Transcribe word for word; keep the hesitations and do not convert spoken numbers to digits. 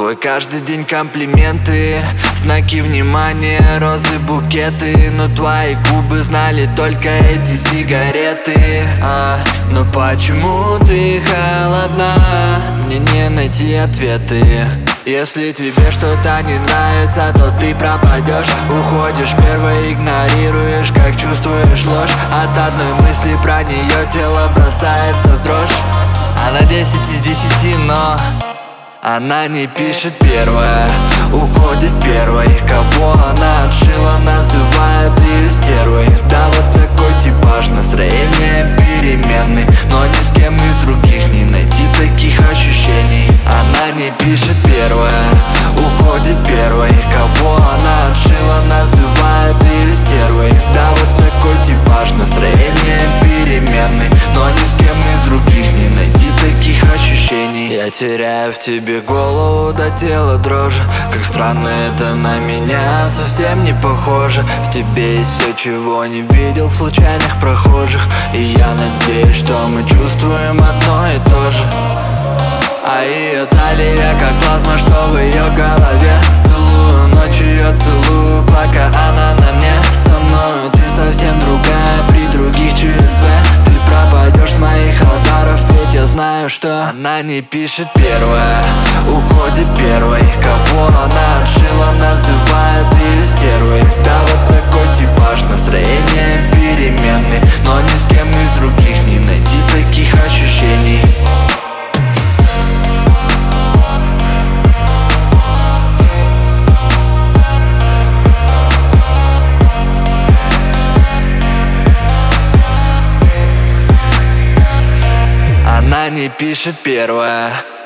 Твой каждый день комплименты, знаки внимания, розы, букеты. Но твои губы знали только эти сигареты. а, Но почему ты холодна? Мне не найти ответы. Если тебе что-то не нравится, то ты пропадешь. Уходишь первой, игнорируешь, как чувствуешь ложь. От одной мысли про нее тело бросается в дрожь. Она десять из десяти, но она не пишет первая, уходит первой. Кого она отшила, называют ее стервой. Да, вот такой типаж, настроение переменный. Но ни с кем из других не найти таких ощущений. Она не пишет первая, уходит первой. Кого она отшила, называют ее стервой. Да, вот такой типаж, настроение переменный. Но ни с кем из других не найти таких ощущений. Я теряю в тебе голову до тела дрожи. Как странно, это на меня совсем не похоже. В тебе есть все, чего не видел в случайных прохожих. И я надеюсь, что мы чувствуем одно и то же. А ее талия как плазма, что в ее голове. Целую ночью, я целую, пока она на мне. Со мною ты совсем другая, при других ЧСВ ты пропадешь с моих радаров. Ведь я знаю, что она не пишет первая, уходит первой. Кого она отшила, называют ее стервой. Да, вот такой типаж, настроение переменный. Но ни с кем из других не найти таких ощущений. Она не пишет первая.